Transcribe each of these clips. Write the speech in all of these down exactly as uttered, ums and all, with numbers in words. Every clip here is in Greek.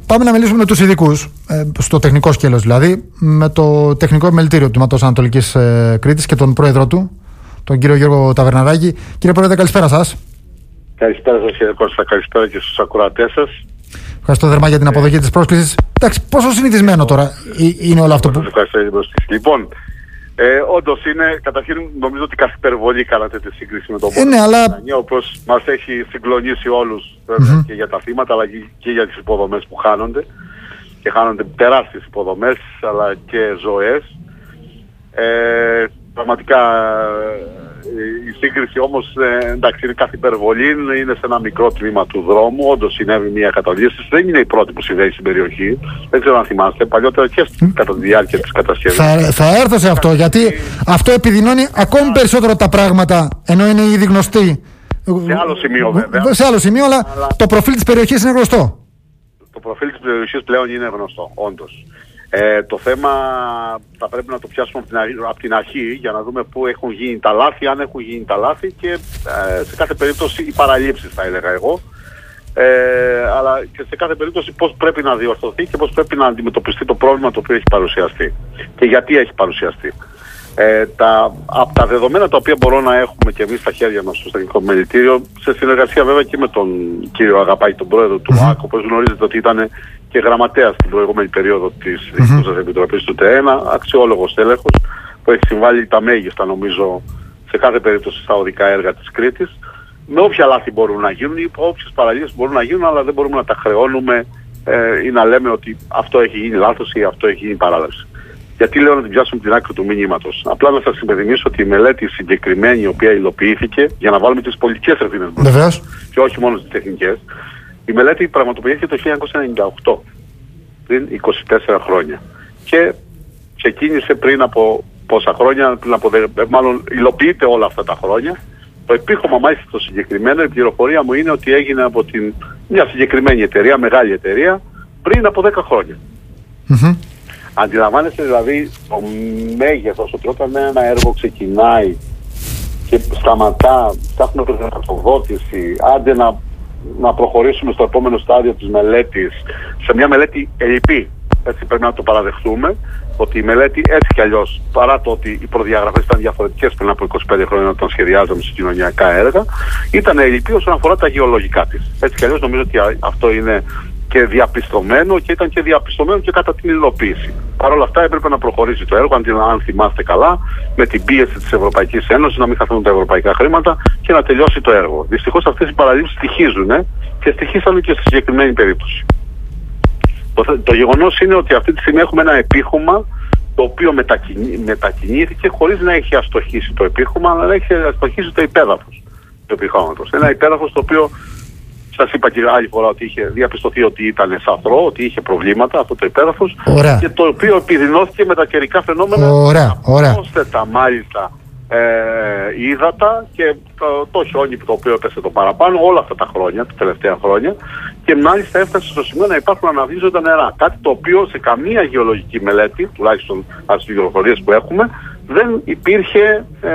πάμε να μιλήσουμε με τους ειδικούς, ε, στο τεχνικό σκέλος δηλαδή, με το τεχνικό επιμελητήριο του Τμήματος Ανατολικής ε, Κρήτης και τον πρόεδρο του, τον κύριο Γιώργο Ταβερναράκη. Κύριε Πρόεδρε, καλησπέρα σας. Καλησπέρα σας κύριε Κώστα, καλησπέρα και στους ακροατές σας. Ευχαριστώ θερμά για την αποδοχή της πρόσκλησης. Εντάξει, πόσο συνηθισμένο τώρα είναι όλο αυτό που... Ευχαριστώ για την πρόσκληση. Λοιπόν, ε, όντως είναι, καταρχήν νομίζω ότι κάθε υπερβολή κάνατε τη σύγκριση με τον ε, ναι, αλλά... όπως μας έχει συγκλονίσει όλους βέβαια, mm-hmm. και για τα θύματα αλλά και για τις υποδομές που χάνονται. Και χάνονται τεράστιες υποδομές αλλά και ζωές. Ε, πραγματικά η σύγκριση όμως ε, εντάξει είναι κάθε υπερβολή, είναι σε ένα μικρό τμήμα του δρόμου, όντως συνέβη μια κατολίσθηση, δεν είναι η πρώτη που συμβαίνει στην περιοχή, δεν ξέρω αν θυμάστε, παλιότερα και κατά τη διάρκεια της κατασκευής. Θα, θα έρθω σε αυτό, γιατί αυτό επιδεινώνει ακόμη περισσότερο τα πράγματα, ενώ είναι ήδη γνωστή. Σε άλλο σημείο βέβαια. Σε άλλο σημείο, αλλά, αλλά το προφίλ της περιοχής είναι γνωστό. Το προφίλ της περιοχής πλέον είναι γνωστό, όντως. Ε, το θέμα θα πρέπει να το πιάσουμε από την, αρχή, από την αρχή για να δούμε πού έχουν γίνει τα λάθη, αν έχουν γίνει τα λάθη και ε, σε κάθε περίπτωση οι παραλήψεις θα έλεγα εγώ. Ε, αλλά και σε κάθε περίπτωση πώς πρέπει να διορθωθεί και πώς πρέπει να αντιμετωπιστεί το πρόβλημα το οποίο έχει παρουσιαστεί και γιατί έχει παρουσιαστεί. Ε, τα, από τα δεδομένα τα οποία μπορώ να έχουμε και εμείς στα χέρια μας στο Τεχνικό Επιμελητήριο, σε συνεργασία βέβαια και με τον κύριο Αγαπάκη, τον πρόεδρο του ΟΑΚ, όπως γνωρίζετε ότι ήταν και γραμματέας στην προηγούμενη περίοδο της Διοικητικής Επιτροπής του ΤΕΕΝΑ, αξιόλογος τέλεχος που έχει συμβάλει τα μέγιστα νομίζω σε κάθε περίπτωση στα οδικά έργα της Κρήτης, με όποια λάθη μπορούν να γίνουν ή όποιες παραλίες μπορούν να γίνουν, αλλά δεν μπορούμε να τα χρεώνουμε ε, ή να λέμε ότι αυτό έχει γίνει λάθος ή αυτό έχει γίνει παράληψη. Γιατί λέω να την πιάσουμε την άκρη του μηνύματος. Απλά να σας υπενθυμίσω ότι η μελέτη συγκεκριμένη η οποία υλοποιήθηκε, για να βάλουμε τις πολιτικές ευθύνες μπροστά και όχι μόνο τις τεχνικές, η μελέτη πραγματοποιήθηκε το χίλια εννιακόσια ενενήντα οκτώ, πριν είκοσι τέσσερα χρόνια. Και ξεκίνησε πριν από πόσα χρόνια, πριν από, μάλλον υλοποιείται όλα αυτά τα χρόνια. Το επίχωμα μάλιστα το συγκεκριμένο, η πληροφορία μου είναι ότι έγινε από την, μια συγκεκριμένη εταιρεία, μεγάλη εταιρεία, πριν από δέκα χρόνια. Mm-hmm. Αντιλαμβάνεστε δηλαδή το μέγεθος ότι όταν ένα έργο ξεκινάει και σταματά, φτιάχνουμε την χρηματοδότηση, άντε να, να προχωρήσουμε στο επόμενο στάδιο της μελέτης, σε μια μελέτη ελλειπή, έτσι πρέπει να το παραδεχτούμε, ότι η μελέτη έτσι κι αλλιώς, παρά το ότι οι προδιαγραφές ήταν διαφορετικές πριν από είκοσι πέντε χρόνια όταν σχεδιάζαμε συγκοινωνιακά έργα, ήταν ελλειπή όσον αφορά τα γεωλογικά της. Έτσι κι αλλιώς νομίζω ότι αυτό είναι και διαπιστωμένο και ήταν και διαπιστωμένο και κατά την υλοποίηση. Παρ' όλα αυτά έπρεπε να προχωρήσει το έργο, αν θυμάστε καλά, με την πίεση της Ευρωπαϊκής Ένωσης να μην χαθούν τα ευρωπαϊκά χρήματα και να τελειώσει το έργο. Δυστυχώς αυτές οι παραλήψεις στοιχίζουν ε, και στοιχίσαν και στη συγκεκριμένη περίπτωση. Το, το γεγονός είναι ότι αυτή τη στιγμή έχουμε ένα επίχωμα το οποίο μετακινή, μετακινήθηκε χωρίς να έχει αστοχήσει το επίχωμα, αλλά να έχει αστοχήσει το υπέδαφος του επιχώματος. Ένα υπέδαφος το οποίο σας είπα και άλλη φορά ότι είχε διαπιστωθεί ότι ήταν σαθρό, ότι είχε προβλήματα αυτό το υπέδαφος και το οποίο επιδεινώθηκε με τα καιρικά φαινόμενα. Ωραία, ωραία. Πρόσθετα μάλιστα ε, ύδατα και το, το χιόνι το οποίο έπεσε το παραπάνω όλα αυτά τα χρόνια, τα τελευταία χρόνια και μάλιστα έφτασε στο σημείο να υπάρχουν αναβίζοντα νερά. Κάτι το οποίο σε καμία γεωλογική μελέτη, τουλάχιστον από τις πληροφορίες που έχουμε, δεν υπήρχε ε,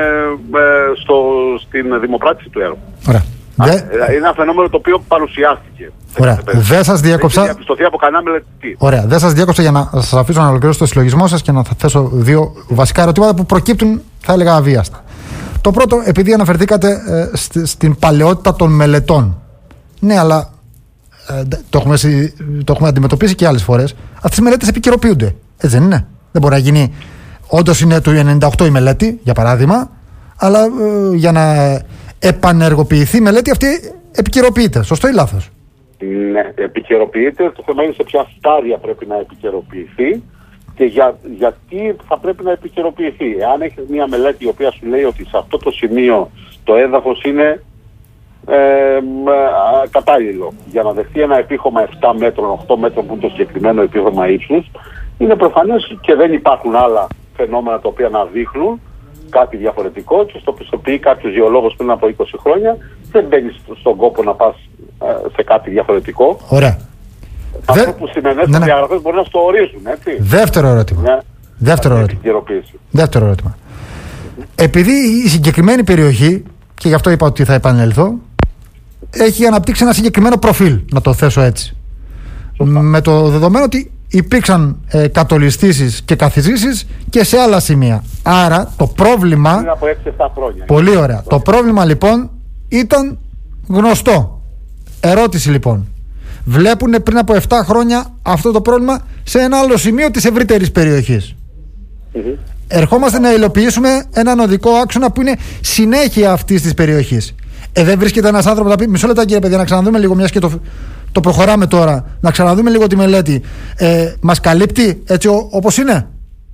ε, στο, στην δημοπράτηση του έργου. Ωραία. Α, είναι ένα φαινόμενο το οποίο παρουσιάστηκε. Ωραία. Δεν σας διέκοψα. Δεν διαπιστωθεί από κανένα μελετητή. Ωραία. Δεν σας διέκοψα για να σας αφήσω να ολοκληρώσω το συλλογισμό σας και να θα θέσω δύο βασικά ερωτήματα που προκύπτουν, θα έλεγα, αβίαστα. Το πρώτο, επειδή αναφερθήκατε ε, στη, στην παλαιότητα των μελετών. Ναι, αλλά ε, το, έχουμε, το έχουμε αντιμετωπίσει και άλλες φορές. Αυτές οι μελέτες επικαιροποιούνται. Έτσι δεν είναι? Δεν μπορεί να γίνει. Όντως είναι του ενενήντα οκτώ η μελέτη, για παράδειγμα, αλλά ε, για να επανεργοποιηθεί η μελέτη αυτή επικαιροποιείται. Σωστό ή λάθος? Ναι, επικαιροποιείται. Το θέμα είναι σε ποια στάδια πρέπει να επικαιροποιηθεί και για, γιατί θα πρέπει να επικαιροποιηθεί. Αν έχεις μια μελέτη η οποία σου λέει ότι σε αυτό το σημείο το έδαφος είναι ε, ε, κατάλληλο για να δεχτεί ένα επίχωμα επτά μέτρων, οκτώ μέτρων που είναι το συγκεκριμένο επίχωμα ύψους, είναι προφανές και δεν υπάρχουν άλλα φαινόμενα τα οποία να δείχνουν κάτι διαφορετικό και στο πιστοποιεί κάποιος γεωλόγος πριν από είκοσι χρόνια, δεν μπαίνεις στον κόπο να πας ε, σε κάτι διαφορετικό. Ωραία. Αυτό Δε... που σημαίνει ναι, ναι. διαγραφές μπορεί να στο ορίζουν, έτσι. Δεύτερο ερώτημα. Ναι. Δεύτερο ερώτημα. Δεύτερο ερώτημα. Mm-hmm. Επειδή η συγκεκριμένη περιοχή, και γι' αυτό είπα ότι θα επανέλθω, έχει αναπτύξει ένα συγκεκριμένο προφίλ, να το θέσω έτσι. Με το δεδομένο ότι υπήρξαν ε, κατολιστήσεις και καθιζήσεις και σε άλλα σημεία. Άρα το πρόβλημα. Πριν από έξι εφτά χρόνια. Πολύ ωραία. Το πρόβλημα λοιπόν ήταν γνωστό. Ερώτηση λοιπόν. Βλέπουν πριν από επτά χρόνια αυτό το πρόβλημα σε ένα άλλο σημείο της ευρύτερης περιοχής. Mm-hmm. Ερχόμαστε να υλοποιήσουμε έναν οδικό άξονα που είναι συνέχεια αυτής της περιοχής. Ε, δεν βρίσκεται ένας άνθρωπος να πει: μισό λεπτά κύριε παιδιά, να ξαναδούμε λίγο, μιας και το, το προχωράμε τώρα, να ξαναδούμε λίγο τη μελέτη. Ε, μας καλύπτει έτσι ό, όπως είναι.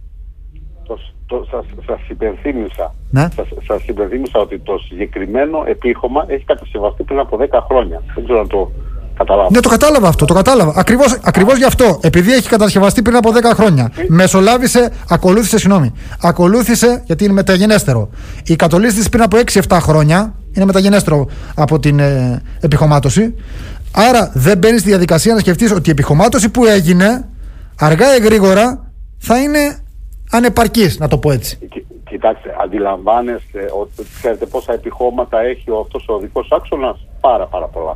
Το, το, σας, σας υπενθύμισα. Ναι. Σας, σας υπενθύμισα ότι το συγκεκριμένο επίχωμα έχει κατασκευαστεί πριν από δέκα χρόνια. Δεν ξέρω αν το καταλάβω. Ναι, το κατάλαβα αυτό, το κατάλαβα. Ακριβώς, ακριβώς γι' αυτό. Επειδή έχει κατασκευαστεί πριν από δέκα χρόνια. Μεσολάβησε, ακολούθησε, συγγνώμη. Ακολούθησε, γιατί είναι μεταγενέστερο. Η κατολίσθηση πριν από έξι εφτά χρόνια είναι μεταγενέστερο από την ε, επιχωμάτωση. Άρα δεν μπαίνει στη διαδικασία να σκεφτείς ότι η επιχωμάτωση που έγινε αργά ή γρήγορα θα είναι ανεπαρκής, να το πω έτσι. Κι, κοιτάξτε, αντιλαμβάνεστε ότι ξέρετε πόσα επιχώματα έχει αυτός ο οδικός άξονας? Πάρα πάρα πολλά.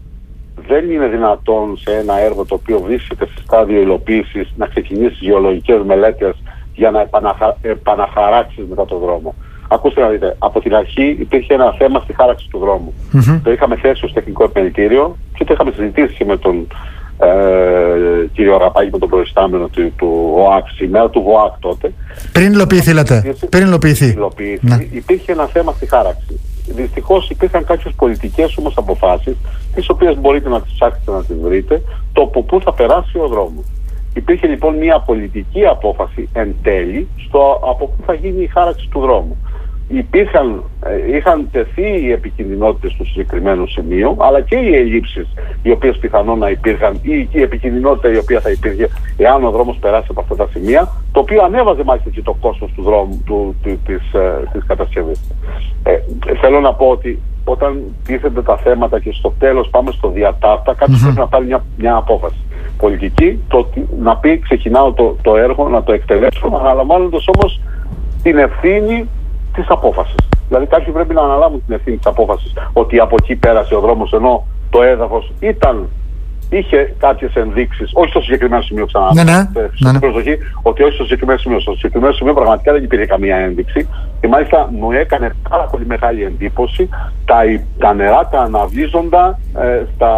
Δεν είναι δυνατόν σε ένα έργο το οποίο βρίσκεται σε στάδιο υλοποίησης να ξεκινήσει γεωλογικές μελέτες για να επαναχα... επαναχαράξεις μετά τον δρόμο. Ακούστε να δείτε, από την αρχή υπήρχε ένα θέμα στη χάραξη του δρόμου. Mm-hmm. Το είχαμε θέσει ως τεχνικό επενδυτήριο και το είχαμε συζητήσει με τον ε, κύριο Ραπάκη, με τον προϊστάμενο του, του ΟΑΚ σήμερα, του ΒΟΑΚ τότε. Πριν υλοποιηθεί, λέτε. Πριν υλοποιηθεί. υλοποιηθεί. Ναι. Υπήρχε ένα θέμα στη χάραξη. Δυστυχώς υπήρχαν κάποιες πολιτικές όμως αποφάσεις, τις οποίες μπορείτε να τις ψάξετε να τις βρείτε, το από πού θα περάσει ο δρόμος. Υπήρχε λοιπόν μια πολιτική απόφαση εν τέλει στο από πού θα γίνει η χάραξη του δρόμου. Υπήρχαν, ε, είχαν τεθεί οι επικινδυνότητες του συγκεκριμένου σημείου, αλλά και οι ελλείψεις οι οποίες πιθανόν να υπήρχαν ή η επικινδυνότητα η οποία θα υπήρχε εάν ο δρόμος περάσει από αυτά τα σημεία, το οποίο ανέβαζε μάλιστα και το κόστος του δρόμου, του, του, της, ε, της κατασκευής. Ε, θέλω να πω ότι όταν τίθενται τα θέματα και στο τέλος πάμε στο διατάφτα, κάποιος mm-hmm. πρέπει να πάρει μια, μια απόφαση πολιτική, το, να πει ξεκινάω το, το έργο, να το εκτελέσω, αναλαμβάνοντας όμως την ευθύνη της απόφασης. Δηλαδή κάποιοι πρέπει να αναλάβουν την ευθύνη της απόφασης ότι από εκεί πέρασε ο δρόμος, ενώ το έδαφος ήταν, είχε κάποιες ενδείξεις, όχι στο συγκεκριμένο σημείο ξανά, ναι, ναι, ναι, ναι. προσοχή, ότι όχι στο συγκεκριμένο σημείο. Στο συγκεκριμένο σημείο πραγματικά δεν υπήρχε καμία ένδειξη και μάλιστα μου έκανε πάρα πολύ μεγάλη εντύπωση τα, τα νερά, τα αναβλύζοντα ε, στα,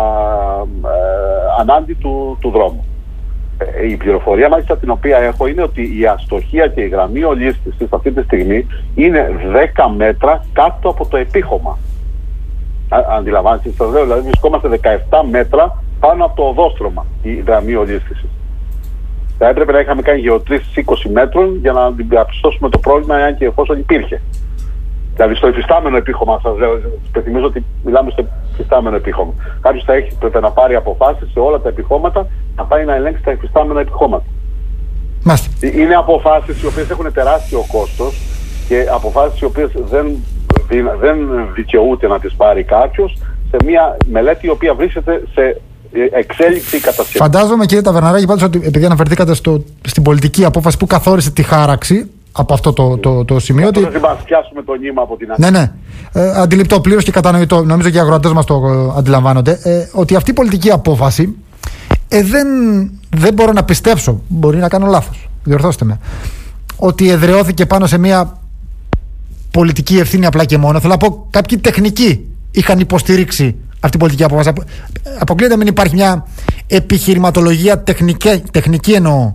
ε, ανάντι του, του δρόμου. Η πληροφορία μάλιστα την οποία έχω είναι ότι η αστοχία και η γραμμή ολίσθησης αυτή τη στιγμή είναι δέκα μέτρα κάτω από το επίχωμα. Αντιλαμβάνεστε, σας λέω, δηλαδή βρισκόμαστε δεκαεπτά μέτρα πάνω από το οδόστρωμα η γραμμή ολίσθησης. Θα έπρεπε να είχαμε κάνει γεωτρήσεις είκοσι μέτρων για να διαπιστώσουμε το πρόβλημα εάν και εφόσον υπήρχε. Δηλαδή στο υφιστάμενο επίχωμα, σας λέω, υπενθυμίζω ότι μιλάμε στο υφιστάμενο επίχωμα. Κάποιος θα έχει, πρέπει να πάρει αποφάσεις σε όλα τα επιχώματα, να πάει να ελέγξει τα υφιστάμενα επιχώματα. Μάστε. Είναι αποφάσεις οι οποίες έχουν τεράστιο κόστος και αποφάσεις οι οποίες δεν, δεν δικαιούται να τις πάρει κάποιος σε μια μελέτη η οποία βρίσκεται σε εξέλιξη κατασκευή. Φαντάζομαι, κύριε Ταβερναράκη, πάντως ότι επειδή αναφερθήκατε στο, στην πολιτική απόφαση που καθόρισε τη χάραξη από αυτό το, το, το σημείο. Δεν ότι... θα πιάσουμε το νήμα από την αρχή. Ναι, ναι. Ε, αντιληπτό πλήρως και κατανοητό. Νομίζω και οι αγροτές μας το ε, αντιλαμβάνονται. Ε, ότι αυτή η πολιτική απόφαση ε, δεν, δεν μπορώ να πιστέψω. Μπορεί να κάνω λάθος. Διορθώστε με. Ότι εδραιώθηκε πάνω σε μια πολιτική ευθύνη απλά και μόνο. Θέλω να πω, κάποιοι τεχνικοί είχαν υποστηρίξει αυτή την πολιτική απόφαση. Αποκλείεται να μην υπάρχει μια επιχειρηματολογία τεχνική, τεχνική εννοώ,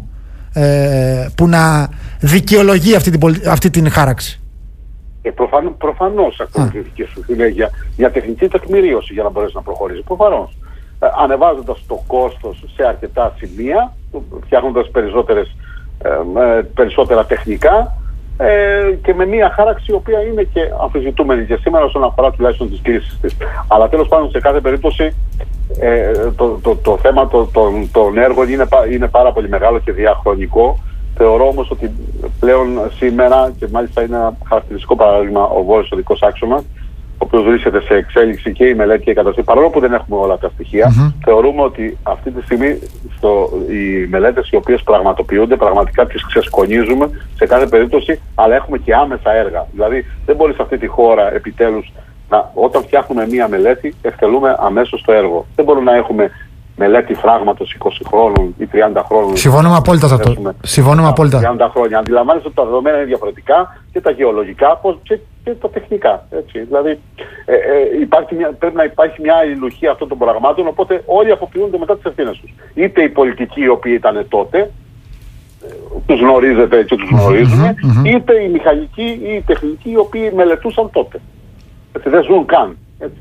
ε, που να δικαιολογεί αυτή την, αυτή την χάραξη. Ε, προφανώς, προφανώς ακολουθήθηκε σου για, για τεχνική τεκμηρίωση για να μπορέσει να προχωρήσει. Προφανώς. Ε, ανεβάζοντας το κόστος σε αρκετά σημεία, φτιάχνοντας περισσότερες, ε, περισσότερα τεχνικά ε, και με μια χάραξη η οποία είναι και αμφισβητούμενη και σήμερα όσον αφορά τουλάχιστον τις κρίσεις της. Αλλά τέλος πάντων σε κάθε περίπτωση ε, το, το, το θέμα των το, το, το έργων είναι, είναι πάρα πολύ μεγάλο και διαχρονικό. Θεωρώ όμως ότι πλέον σήμερα, και μάλιστα είναι ένα χαρακτηριστικό παράδειγμα ο Βόρειος Οδικός Άξονας, ο οποίος βρίσκεται σε εξέλιξη και η μελέτη και η κατασκευή, παρόλο που δεν έχουμε όλα τα στοιχεία, mm-hmm. θεωρούμε ότι αυτή τη στιγμή στο, οι μελέτες οι οποίες πραγματοποιούνται, πραγματικά τις ξεσκονίζουμε σε κάθε περίπτωση, αλλά έχουμε και άμεσα έργα. Δηλαδή δεν μπορεί σε αυτή τη χώρα επιτέλους να, όταν φτιάχνουμε μία μελέτη, εκτελούμε αμέσως το έργο. Δεν μπορούμε να έχουμε μελέτη φράγματος είκοσι χρόνων ή τριάντα χρόνων. Συμφωνούμε απόλυτα σε αυτό. Συμφωνούμε απόλυτα. τριάντα χρόνια. Αντιλαμβάνεστε ότι τα δεδομένα είναι διαφορετικά και τα γεωλογικά και, και τα τεχνικά. Έτσι. Δηλαδή ε, ε, υπάρχει μια, πρέπει να υπάρχει μια αλληλουχία αυτών των πραγμάτων, οπότε όλοι αποποιούνται μετά τις ευθύνες τους. Είτε οι πολιτικοί οι οποίοι ήταν τότε, τους γνωρίζετε και τους γνωρίζουμε, mm-hmm, mm-hmm. είτε οι μηχανικοί ή οι τεχνικοί οι οποίοι μελετούσαν τότε. Έτσι, δεν ζουν καν. Έτσι.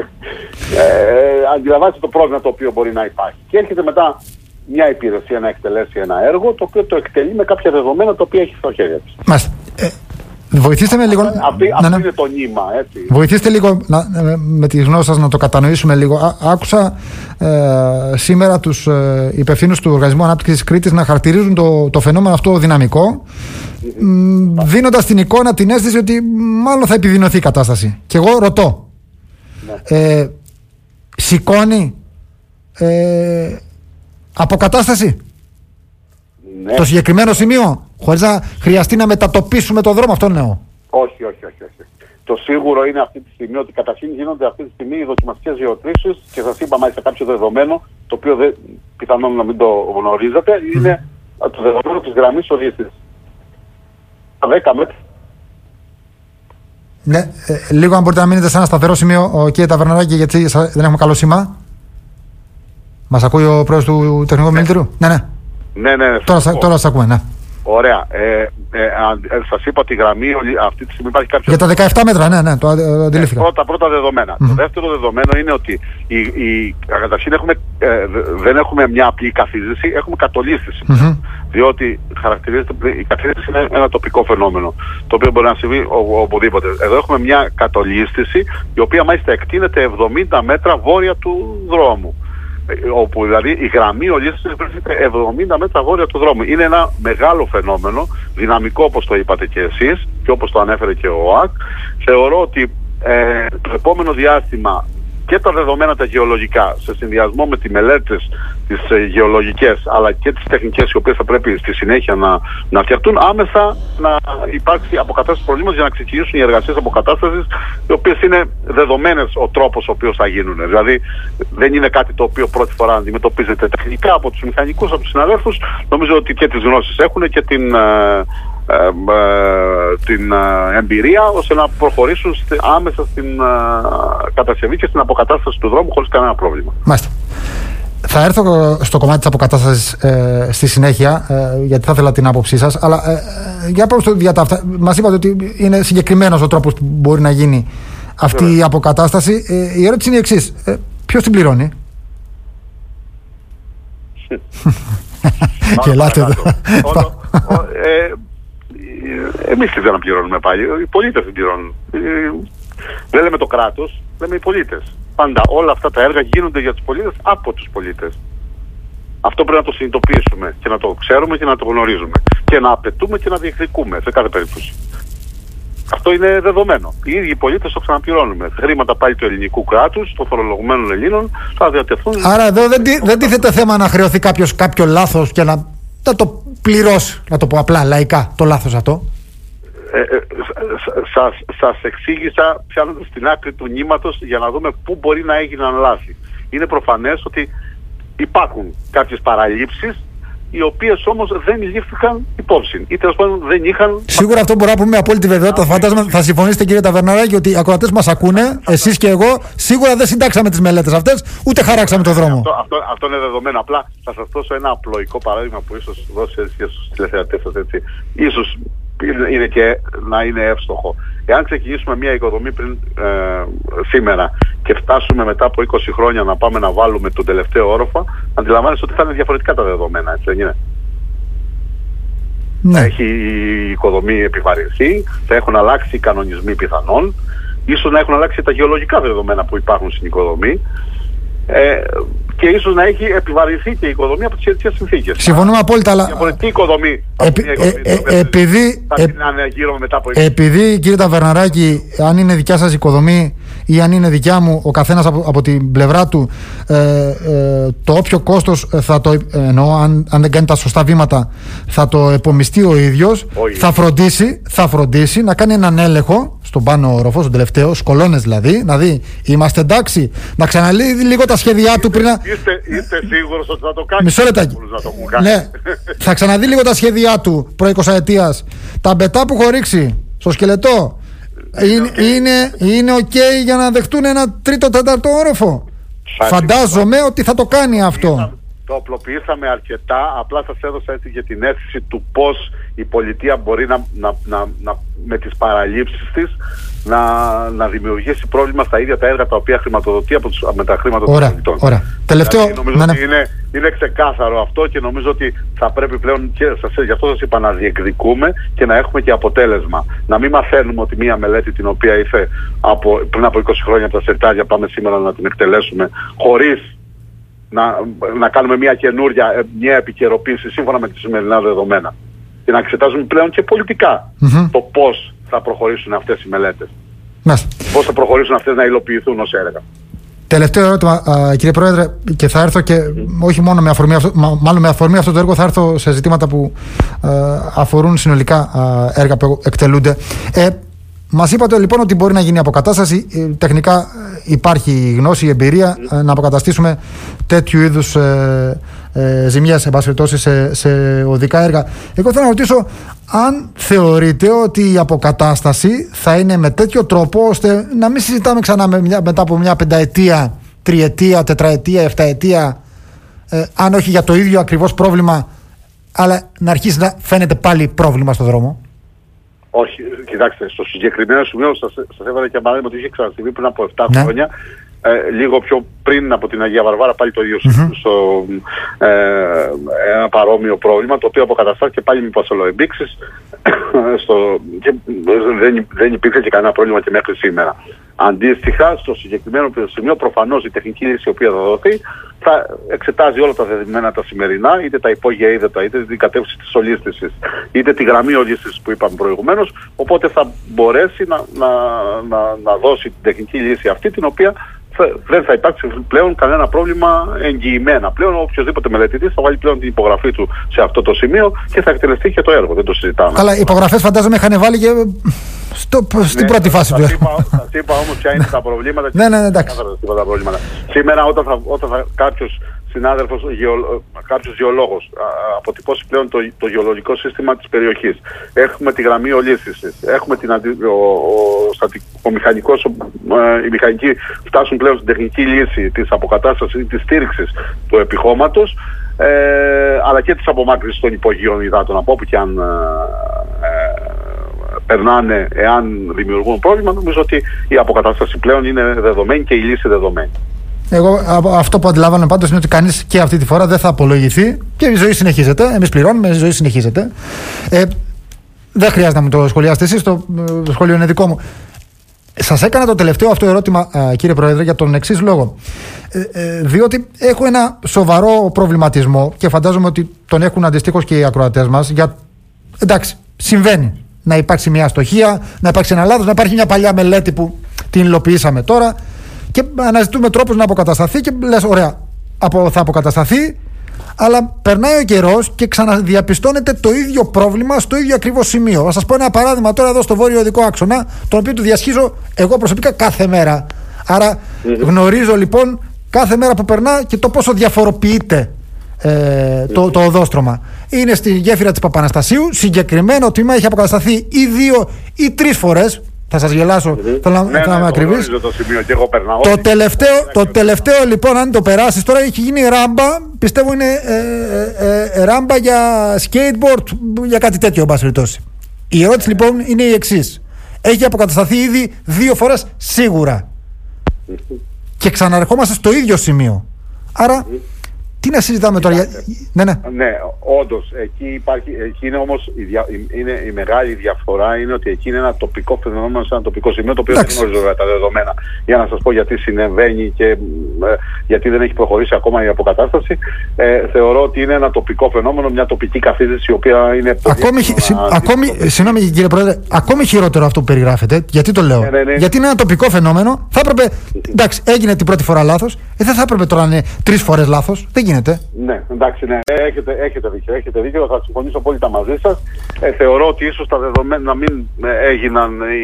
ε, αντιλαμβάνεστε το πρόβλημα το οποίο μπορεί να υπάρχει. Και έρχεται μετά μια υπηρεσία να εκτελέσει ένα έργο, το οποίο το εκτελεί με κάποια δεδομένα τα οποία έχει στα χέρια της. Μάλιστα. Ε, βοηθήστε με λίγο. Αυτή, να, αυτή να, είναι το νήμα. Έτσι. Βοηθήστε λίγο να, με τη γνώση σας να το κατανοήσουμε λίγο. Ά, άκουσα ε, σήμερα τους ε, υπευθύνους του Οργανισμού Ανάπτυξης Κρήτης να χαρακτηρίζουν το, το φαινόμενο αυτό δυναμικό, mm-hmm. δίνοντας την εικόνα, την αίσθηση ότι μάλλον θα επιδεινωθεί η κατάσταση. Και εγώ ρωτώ. Ε, σηκώνει ε, αποκατάσταση ναι. το συγκεκριμένο σημείο χωρίς να χρειαστεί να μετατοπίσουμε το δρόμο, αυτό λέω. Όχι, όχι, όχι, όχι. Το σίγουρο είναι αυτή τη στιγμή ότι καταρχήν γίνονται αυτή τη στιγμή οι δοκιμαστικές γεωτρήσεις και σας είπα μάλιστα κάποιο δεδομένο το οποίο δεν, πιθανόν να μην το γνωρίζετε mm. είναι το δεδομένο της γραμμής οδήγησης. Τα δέκα μέτρα. Ναι, ε, λίγο αν μπορείτε να μείνετε σε ένα σταθερό σημείο, ο, κύριε Ταβερναράκη, γιατί δεν έχουμε καλό σήμα. Μας ακούει ο πρόεδρος του τεχνικού ναι. μιλητήριου. Ναι, ναι. Ναι, ναι, τώρα, σα, τώρα σας ακούμε, ναι. Ωραία. Ε, ε, ε, σας είπα ότι η γραμμή αυτή τη στιγμή υπάρχει κάποιο... Για τα δεκαεπτά μέτρα, ναι, ναι, το αντιλήφθηκα. Ναι, πρώτα, πρώτα δεδομένα. Mm-hmm. Το δεύτερο δεδομένο είναι ότι η, η, καταρχήν έχουμε, ε, δεν έχουμε μια απλή καθίζηση, έχουμε κατολίσθηση. Mm-hmm. Διότι χαρακτηρίζεται, η καθίζηση είναι ένα τοπικό φαινόμενο, το οποίο μπορεί να συμβεί οπουδήποτε. Εδώ έχουμε μια κατολίσθηση, η οποία μάλιστα εκτείνεται εβδομήντα μέτρα βόρεια του δρόμου. Όπου δηλαδή η γραμμή ολίσθησης βρίσκεται εβδομήντα μέτρα βόρεια του δρόμου. Είναι ένα μεγάλο φαινόμενο, δυναμικό όπως το είπατε και εσείς και όπως το ανέφερε και ο ΟΑΚ. Θεωρώ ότι ε, το επόμενο διάστημα και τα δεδομένα τα γεωλογικά σε συνδυασμό με τις μελέτες τις ε, γεωλογικές αλλά και τις τεχνικές οι οποίες θα πρέπει στη συνέχεια να, να φτιαχτούν, άμεσα να υπάρξει αποκατάσταση προβλήματος για να ξεκινήσουν οι εργασίες αποκατάστασης, οι οποίες είναι δεδομένες ο τρόπος ο οποίος θα γίνουν. Δηλαδή δεν είναι κάτι το οποίο πρώτη φορά αντιμετωπίζεται τεχνικά από τους μηχανικούς, από τους συναδέλφους. Νομίζω ότι και τις γνώσεις έχουν και την... Ε, Ε, ε, την ε, εμπειρία ώστε να προχωρήσουν στη, άμεσα στην ε, κατασκευή και στην αποκατάσταση του δρόμου χωρίς κανένα πρόβλημα. Μάλιστα. Θα έρθω στο κομμάτι της αποκατάστασης ε, στη συνέχεια, ε, γιατί θα ήθελα την άποψή σας, αλλά ε, ε, για πάμε στο διατάφτα. Μας είπατε ότι είναι συγκεκριμένος ο τρόπος που μπορεί να γίνει αυτή yeah. η αποκατάσταση. Ε, η ερώτηση είναι η εξής. Ε, ποιος την πληρώνει? Γελάτε εδώ. Εμείς δεν πληρώνουμε πάλι, οι πολίτες δεν πληρώνουν. Δεν λέμε το κράτος, λέμε οι πολίτες. Πάντα όλα αυτά τα έργα γίνονται για τους πολίτες από τους πολίτες. Αυτό πρέπει να το συνειδητοποιήσουμε και να το ξέρουμε και να το γνωρίζουμε. Και να απαιτούμε και να διεκδικούμε σε κάθε περίπτωση. Αυτό είναι δεδομένο. Οι ίδιοι πολίτες το ξαναπληρώνουμε. Χρήματα πάλι του ελληνικού κράτους, των φορολογουμένων Ελλήνων, θα διατεθούν. Άρα εδώ δεν, δεν τίθεται θέμα να χρεωθεί κάποιος κάποιο λάθος και να, να το πληρώσει, να το πω απλά λαϊκά, το λάθος αυτό. Ε, ε, σας, σας εξήγησα πιάνοντας στην άκρη του νήματος για να δούμε πού μπορεί να έγιναν λάθη. Είναι προφανές ότι υπάρχουν κάποιες παραλήψεις οι οποίες όμως δεν λήφθηκαν υπόψη ή τέλος πάντων δεν είχαν... Σίγουρα αυτό μπορούμε να πούμε με απόλυτη βεβαιότητα. Φαντάζομαι θα συμφωνήσετε, κύριε Ταβερναράκη, ότι οι ακροατές μας ακούνε, εσείς και εγώ. Σίγουρα δεν συντάξαμε τις μελέτες αυτές, ούτε χαράξαμε το δρόμο. Αυτό, αυτό, αυτό είναι δεδομένο. Απλά θα σας δώσω ένα απλοϊκό παράδειγμα που ίσως δώσει έτσι και στους τηλεθεατές σας έτσι. Ίσως είναι και να είναι εύστοχο. Εάν ξεκινήσουμε μια οικοδομή πριν ε, σήμερα και φτάσουμε μετά από είκοσι χρόνια να πάμε να βάλουμε τον τελευταίο όροφο, αντιλαμβάνεστε ότι θα είναι διαφορετικά τα δεδομένα, έτσι δεν είναι? Ναι. Θα έχει η οικοδομή επιβαρυνθεί, θα έχουν αλλάξει οι κανονισμοί πιθανόν, ίσως να έχουν αλλάξει τα γεωλογικά δεδομένα που υπάρχουν στην οικοδομή. Ε, και ίσως να έχει επιβαρυνθεί και η οικοδομή από τις σχετικές συνθήκες. Συμφωνούμε απόλυτα, αλλά... Διαφορετική οικοδομή. Επι... Ε, ε, επειδή... θα την αναγύρω μετά από... Επειδή, κύριε Ταβερναράκη, αν είναι δικιά σας οικοδομή ή αν είναι δικιά μου, ο καθένας από, από την πλευρά του, ε, ε, το όποιο κόστος θα το... εννοώ, αν, αν δεν κάνει τα σωστά βήματα, θα το επομιστεί ο ίδιος, θα φροντίσει, θα φροντίσει να κάνει έναν έλεγχο στον πάνω όροφο, στον τελευταίο, σκολώνες δηλαδή, να δει, είμαστε εντάξει, να ξαναλύει λίγο τα σχέδιά του πριν να. Είστε, είστε σίγουρος ότι θα το κάνει? Μισό λεπτάκι. Ναι, θα ξαναδεί λίγο τα σχέδιά του προ εικοσαετίας. Τα μπετά που έχω ρίξει στο σκελετό είναι, okay. είναι, είναι ok για να δεχτούν ένα τρίτο τέταρτο όροφο. Φαντάζομαι ότι θα το κάνει αυτό. Το απλοποιήσαμε αρκετά, απλά σας έδωσα έτσι για την αίσθηση του πώς η πολιτεία μπορεί να, να, να, να, με τις παραλήψεις της να, να δημιουργήσει πρόβλημα στα ίδια τα έργα τα οποία χρηματοδοτεί από τους, με τα χρήματα των πολιτών. Ωραία. Τελευταίο, δηλαδή, νομίζω ναι, ότι είναι, είναι ξεκάθαρο αυτό και νομίζω ότι θα πρέπει πλέον, και σας, γι' αυτό σας είπα, να διεκδικούμε και να έχουμε και αποτέλεσμα. Να μην μαθαίνουμε ότι μία μελέτη την οποία ήρθε από, πριν από είκοσι χρόνια από τα σερτάρια πάμε σήμερα να την εκτελέσουμε χωρίς Να, να κάνουμε μια καινούρια, μια επικαιροποίηση σύμφωνα με τη σημερινά δεδομένα. Και να εξετάζουμε πλέον και πολιτικά mm-hmm. το πώς θα προχωρήσουν αυτές οι μελέτες. Μάλιστα. Πώς θα προχωρήσουν αυτές να υλοποιηθούν ως έργα. Τελευταίο ερώτημα, α, κύριε Πρόεδρε, και θα έρθω και mm-hmm. όχι μόνο με αφορμή αυτό, μα, μάλλον με αφορμή αυτό το έργο, θα έρθω σε ζητήματα που α, αφορούν συνολικά α, έργα που εκτελούνται. Ε, Μας είπατε λοιπόν ότι μπορεί να γίνει αποκατάσταση. Τεχνικά υπάρχει γνώση, εμπειρία mm. να αποκαταστήσουμε τέτοιου είδους ε, ε, ζημιές, εν πάση περιπτώσει, σε, σε οδικά έργα. Εγώ θέλω να ρωτήσω αν θεωρείτε ότι η αποκατάσταση θα είναι με τέτοιο τρόπο ώστε να μην συζητάμε ξανά με μια, μετά από μια πενταετία, τριετία, τετραετία, εφταετία, ε, αν όχι για το ίδιο ακριβώς πρόβλημα, αλλά να αρχίσει να φαίνεται πάλι πρόβλημα στο δρόμο. Όχι, κοιτάξτε, στο συγκεκριμένο σημείο σας, σας έβαλα και παράδειγμα ότι είχε ξανασυμβεί πριν από επτά ναι. χρόνια, ε, λίγο πιο πριν από την Αγία Βαρβάρα, πάλι το ίδιο mm-hmm. στο, ε, ένα παρόμοιο πρόβλημα, το οποίο αποκαταστάθηκε πάλι με πασολοεμπήξεις και δεν, δεν υπήρχε και κανένα πρόβλημα και μέχρι σήμερα. Αντίστοιχα, στο συγκεκριμένο σημείο, προφανώς η τεχνική λύση η οποία θα δοθεί θα εξετάζει όλα τα δεδομένα τα σημερινά, είτε τα υπόγεια ύδατα, είτε την κατεύθυνση της ολίσθησης, είτε τη γραμμή ολίσθησης που είπαμε προηγουμένως. Οπότε θα μπορέσει να, να, να, να δώσει την τεχνική λύση αυτή, την οποία θα, δεν θα υπάρξει πλέον κανένα πρόβλημα εγγυημένα. Πλέον οποιοδήποτε μελετητής θα βάλει πλέον την υπογραφή του σε αυτό το σημείο και θα εκτελεστεί και το έργο. Δεν το συζητάμε. Καλά, οι υπογραφές φαντάζομαι είχαν βάλει και στο, στην ναι, πρώτη φάση του έργου. Σας είπα όμως ποια είναι τα προβλήματα. Ναι, ναι, ναι, εντάξει. Τα προβλήματα. Σήμερα όταν, θα, όταν θα κάποιος συνάδελφος, γεω, κάποιος γεωλόγος α, αποτυπώσει πλέον το, το γεωλογικό σύστημα της περιοχής, έχουμε τη γραμμή ολίσθησης, έχουμε την αντι, ο, ο, ο μηχανικός, ο, ε, οι μηχανικοί φτάσουν πλέον στην τεχνική λύση της αποκατάστασης ή της στήριξης του επιχώματος, ε, αλλά και της απομάκρυνσης των υπογείων υδάτων από όπου και αν ε, ε, περνάνε, εάν δημιουργούν πρόβλημα. Νομίζω ότι η αποκατάσταση πλέον είναι δεδομένη και η λύση δεδομένη. Εγώ αυτό που αντιλάβαμε πάντως είναι ότι κανείς και αυτή τη φορά δεν θα απολογηθεί και η ζωή συνεχίζεται. Εμείς πληρώνουμε, η ζωή συνεχίζεται. Ε, δεν χρειάζεται να μου το σχολιάσετε εσείς, το, το σχόλιο είναι δικό μου. Σας έκανα το τελευταίο αυτό ερώτημα, α, κύριε Πρόεδρε, για τον εξής λόγο. Ε, ε, διότι έχω ένα σοβαρό προβληματισμό και φαντάζομαι ότι τον έχουν αντιστοίχως και οι ακροατές μας. Για... Εντάξει, συμβαίνει να υπάρξει μια αστοχία, να υπάρξει ένα λάθος, να υπάρχει μια παλιά μελέτη που την υλοποιήσαμε τώρα και αναζητούμε τρόπους να αποκατασταθεί και λες ωραία, θα αποκατασταθεί, αλλά περνάει ο καιρός και ξαναδιαπιστώνεται το ίδιο πρόβλημα στο ίδιο ακριβώς σημείο. Θα σας πω ένα παράδειγμα τώρα εδώ στο βόρειο οδικό άξονα, τον οποίο του διασχίζω εγώ προσωπικά κάθε μέρα. Άρα mm-hmm. γνωρίζω λοιπόν κάθε μέρα που περνά και το πόσο διαφοροποιείται ε, το, mm-hmm. το οδόστρωμα. Είναι στη γέφυρα της Παπαναστασίου, συγκεκριμένο τμήμα έχει αποκατασταθεί ή δύο ή τρεις φορές. Θα σας γελάσω, mm-hmm. θέλω να, ναι, θέλω ναι, να ακριβείς. Το, το, το, τελευταίο, το τελευταίο λοιπόν, αν το περάσεις τώρα, έχει γίνει ράμπα, πιστεύω είναι ε, ε, ε, ράμπα για skateboard, για κάτι τέτοιο, εν πάση περιπτώσει. Η ερώτηση yeah. λοιπόν είναι η εξής. Έχει αποκατασταθεί ήδη δύο φορές σίγουρα. Mm-hmm. Και ξαναρχόμαστε στο ίδιο σημείο. Άρα, mm-hmm. τι να συζητάμε τώρα, για... ναι, ναι. Ναι, όντως, εκεί υπάρχει, εκεί είναι όμως η, δια, είναι, η μεγάλη διαφορά είναι ότι εκεί είναι ένα τοπικό φαινόμενο σε ένα τοπικό σημείο, το οποίο δεν γνωρίζω τα δεδομένα. Για να σας πω γιατί συνεβαίνει και ε, γιατί δεν έχει προχωρήσει ακόμα η αποκατάσταση, ε, θεωρώ ότι είναι ένα τοπικό φαινόμενο, μια τοπική καθίζηση η οποία είναι... Ακόμη, συ, να... ακόμη συγγνώμη κύριε Πρόεδρε, ακόμη χειρότερο αυτό που περιγράφετε, γιατί το λέω, ναι, ναι, ναι. γιατί είναι ένα τοπικό φαινόμενο, θα έπρεπε, εντάξει, έγινε την πρώτη φορά λάθος, ε, δεν θα έπρεπε τώρα να είναι τρεις φορές λάθος, δεν γίνεται. Ναι, εντάξει, ναι, έχετε, έχετε δίκιο, έχετε δίκιο, θα συμφωνήσω απόλυτα μαζί σας. Ε, θεωρώ ότι ίσως τα δεδομένα να μην έγιναν οι,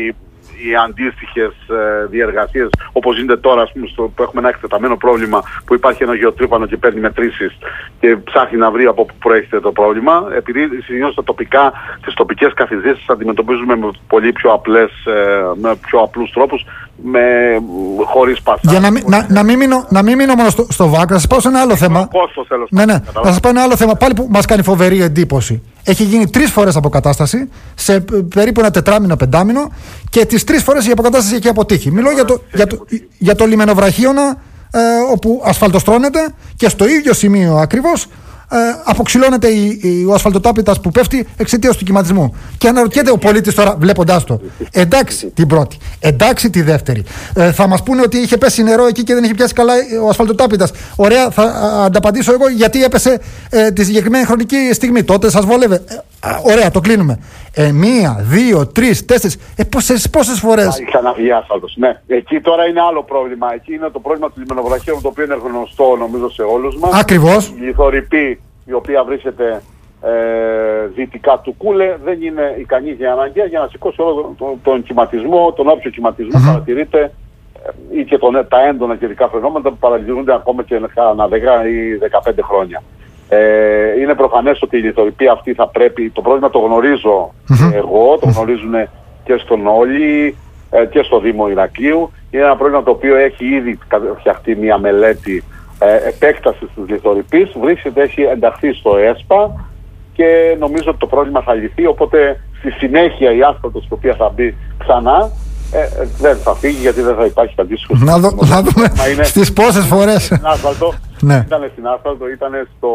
οι αντίστοιχες ε, διεργασίες, όπως γίνεται τώρα, ας πούμε, στο, που έχουμε ένα εκτεταμένο πρόβλημα, που υπάρχει ένα γεωτρύπανο και παίρνει μετρήσεις και ψάχνει να βρει από πού προέρχεται το πρόβλημα. Επειδή συνήθως τα τοπικά, τις τοπικές καθιζήσεις αντιμετωπίζουμε με πολύ πιο απλές, ε, με πιο απλούς τρόπους, με, χωρίς πασά. Για να μην, να, να μην, μείνω, να μην μείνω μόνο στο, στο ΒΑΚ, να σας πάω σε ένα άλλο θέμα. Κόστος, τέλος ναι, ναι. Να σας πάω ένα άλλο θέμα, πάλι που μας κάνει φοβερή εντύπωση. Έχει γίνει τρεις φορές αποκατάσταση, σε περίπου ένα τετράμινο, πεντάμινο, και τις τρεις φορές η αποκατάσταση έχει αποτύχει. Μιλώ για το, για το, για το λιμενοβραχίωνα, ε, όπου ασφαλτοστρώνεται και στο ίδιο σημείο ακριβώς ε, αποξυλώνεται η, η, ο ασφαλτοτάπητας που πέφτει εξαιτίας του κυματισμού. Και αναρωτιέται ο πολίτης τώρα, βλέποντάς το, εντάξει την πρώτη, εντάξει τη δεύτερη. Ε, θα μας πούνε ότι είχε πέσει νερό εκεί και δεν είχε πιάσει καλά ο ασφαλτοτάπητας. Ωραία, θα α, ανταπαντήσω εγώ γιατί έπεσε ε, τη συγκεκριμένη χρονική στιγμή. Τότε σας βόλευε. Ε, α, ωραία, το κλείνουμε. Ε, μία, δύο, τρεις, τέσσερις. Ε, πόσες, πόσες φορές. Ξαναβγεί άσφαλτος. Ναι. Εκεί τώρα είναι άλλο πρόβλημα. Εκεί είναι το πρόβλημα του λιμενοβραχίου, το οποίο είναι γνωστό νομίζω σε όλους μας. Ακριβώς. Η λιθορρυπή, η οποία βρίσκεται ε, δυτικά του Κούλε, δεν είναι ικανή για αναγκαία για να σηκώσει όλο τον, τον, τον κυματισμό, τον όποιο κυματισμό mm-hmm. παρατηρείται, ή και τον, τα έντονα καιρικά φαινόμενα που παρατηρούνται ακόμα και ανά δέκα ή δεκαπέντε χρόνια. Ε, είναι προφανές ότι η λιθορρυπή αυτή θα πρέπει, το πρόβλημα το γνωρίζω mm-hmm. εγώ, το γνωρίζουν και στον Όλη ε, και στο Δήμο Ηρακλείου. Είναι ένα πρόβλημα το οποίο έχει ήδη φτιαχτεί μια μελέτη ε, επέκτασης της λιθορρυπής, βρίσκεται, έχει ενταχθεί στο ΕΣΠΑ και νομίζω ότι το πρόβλημα θα λυθεί, οπότε στη συνέχεια η άσφαλτος η οποία θα μπει ξανά Ε, δεν θα φύγει γιατί δεν θα υπάρχει αντίστοιχο. Να, δω, να δούμε είναι, στις πόσες φορές. Στην άσφαλτο, ναι. Ήταν στην άσφαλτο, ήταν στο,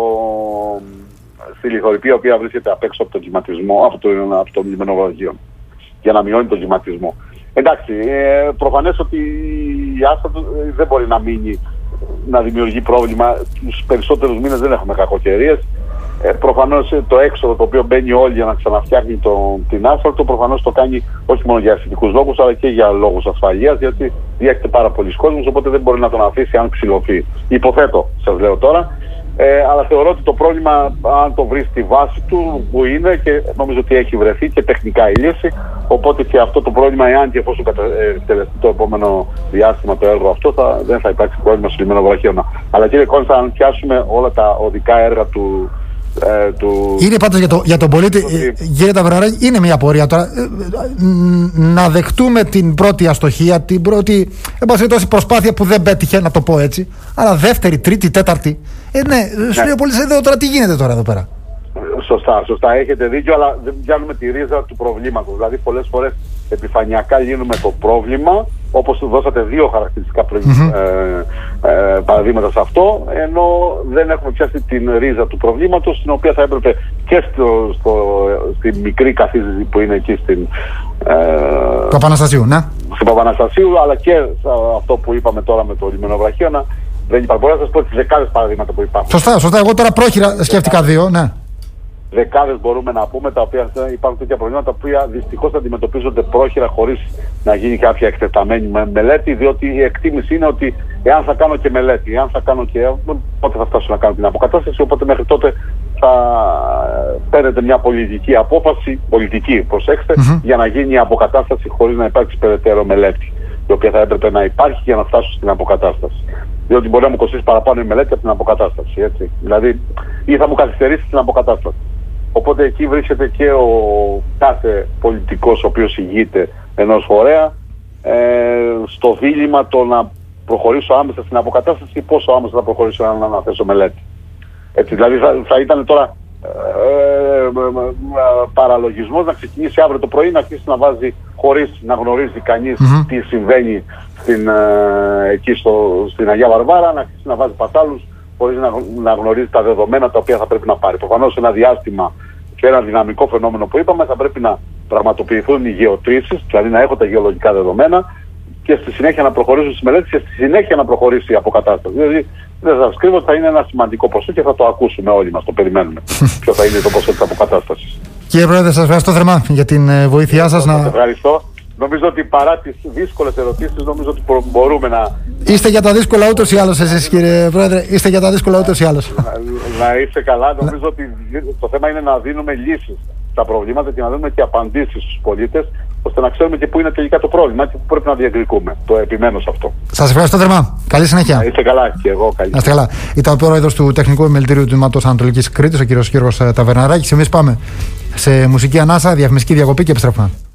στη λιθορρυπή η οποία βρίσκεται απ' έξω από τον κυματισμό, από τον, από τον λιμενοβραχείο, για να μειώνει τον κυματισμό. Εντάξει, ε, προφανές ότι η άσφαλτο δεν μπορεί να μείνει, να δημιουργεί πρόβλημα. Τους περισσότερους μήνες δεν έχουμε κακοκαιρίες. Ε, προφανώς το έξοδο το οποίο μπαίνει όλοι για να ξαναφτιάχνει το, την άσφαλτο, προφανώς το κάνει όχι μόνο για αισθητικούς λόγους αλλά και για λόγους ασφαλείας, γιατί διέχεται πάρα πολλοί κόσμος, οπότε δεν μπορεί να τον αφήσει αν ξυλωθεί. Υποθέτω, σας λέω τώρα. Ε, αλλά θεωρώ ότι το πρόβλημα, αν το βρει στη βάση του, που είναι, και νομίζω ότι έχει βρεθεί και τεχνικά η λύση, οπότε και αυτό το πρόβλημα, εάν και εφόσον εκτελεστεί το επόμενο διάστημα το έργο αυτό, θα, δεν θα υπάρξει πρόβλημα στο λιμενοβραχίωνα. Αλλά κύριε Κόνστα, αν πιάσουμε όλα τα οδικά έργα του. Ε, του... Είναι πάντως για, το, για τον πολίτη, κύριε Ταβεραράκη, είναι μια πορεία τώρα. Ε, να δεχτούμε την πρώτη αστοχία, την πρώτη τόση προσπάθεια που δεν πέτυχε, να το πω έτσι. Αλλά δεύτερη, τρίτη, τέταρτη. Ε, ναι, ναι. Σου λέει ο πολίτης εδώ τώρα τι γίνεται τώρα εδώ πέρα. Σωστά, σωστά, έχετε δίκιο, αλλά δεν πιάνουμε τη ρίζα του προβλήματος. Δηλαδή, πολλές φορές επιφανειακά λύνουμε το πρόβλημα, όπως του δώσατε δύο χαρακτηριστικά προ... mm-hmm. ε, ε, παραδείγματα σε αυτό, ενώ δεν έχουμε πιάσει την ρίζα του προβλήματος, την οποία θα έπρεπε και στο, στο, στη μικρή καθίζηση που είναι εκεί στην ε, Παπαναστασίου, ναι. Στην Παπαναστασίου, αλλά και αυτό που είπαμε τώρα με το λιμενοβραχίωνα. Δεν υπάρχει. Μπορώ να σας πω τις δεκάδες παραδείγματα που υπάρχουν. Σωστά, σωστά. Εγώ τώρα πρόχειρα σκέφτηκα δύο, ναι. Δεκάδες μπορούμε να πούμε, τα οποία υπάρχουν τέτοια προβλήματα, τα οποία δυστυχώς αντιμετωπίζονται πρόχειρα χωρίς να γίνει κάποια εκτεταμένη μελέτη, διότι η εκτίμηση είναι ότι εάν θα κάνω και μελέτη, εάν θα κάνω και. Πότε θα φτάσω να κάνω την αποκατάσταση, οπότε μέχρι τότε θα παίρνετε μια πολιτική απόφαση, πολιτική, προσέξτε, mm-hmm. για να γίνει η αποκατάσταση χωρίς να υπάρξει περαιτέρω μελέτη, η οποία θα έπρεπε να υπάρχει για να φτάσω στην αποκατάσταση. Διότι μπορεί να μου κοστίσει παραπάνω η μελέτη από την αποκατάσταση. Έτσι. Δηλαδή, ή θα μου καθυστερήσει την αποκατάσταση. Οπότε εκεί βρίσκεται και ο κάθε πολιτικός ο οποίος ηγείται ενός φορέα ε, στο δίλημμα το να προχωρήσω άμεσα στην αποκατάσταση ή πόσο άμεσα θα προχωρήσω να αναθέσω μελέτη. Έτσι, δηλαδή θα, θα ήταν τώρα ε, ε, παραλογισμός να ξεκινήσει αύριο το πρωί, να αρχίσει να βάζει χωρίς να γνωρίζει κανείς mm-hmm. τι συμβαίνει στην, ε, εκεί στο, στην Αγία Βαρβάρα, να αρχίσει να βάζει πατάλους χωρίς να, να γνωρίζει τα δεδομένα τα οποία θα πρέπει να πάρει. Προφανώς σε ένα διάστημα και ένα δυναμικό φαινόμενο που είπαμε θα πρέπει να πραγματοποιηθούν οι γεωτρήσεις, δηλαδή να έχω τα γεωλογικά δεδομένα και στη συνέχεια να προχωρήσουν στις μελέτες και στη συνέχεια να προχωρήσει η αποκατάσταση. Δηλαδή δεν σας κρύβω ότι θα είναι ένα σημαντικό ποσό και θα το ακούσουμε όλοι μας, το περιμένουμε. Ποιο θα είναι το ποσό της αποκατάστασης. Κύριε Πρόεδρε, σας ευχαριστώ θερμά για την βοήθειά σας. Σας ευχαριστώ. Νομίζω ότι παρά τις δύσκολες ερωτήσεις, νομίζω ότι μπορούμε να... Είστε για τα δύσκολα ούτως ή άλλως εσείς, κύριε Πρόεδρε, είστε για τα δύσκολα ούτως ή άλλως. Να, να είστε καλά. Νομίζω ότι το θέμα είναι να δίνουμε λύσεις τα προβλήματα και να δούμε και απαντήσεις στους πολίτες, ώστε να ξέρουμε και πού είναι τελικά το πρόβλημα και πού πρέπει να διεκδικούμε. Το επιμένω σε αυτό. Σας ευχαριστώ θερμά. Καλή συνέχεια. Είστε καλά και εγώ. Καλή. Είστε καλά. Ήταν ο πρόεδρος του Τεχνικού Επιμελητηρίου του Τμήματος Ανατολικής Κρήτης, ο κ. Γιώργος Ταβερναράκης. Εμείς πάμε σε μουσική ανάσα, διαφημιστική διακοπή και επιστρέφουμε.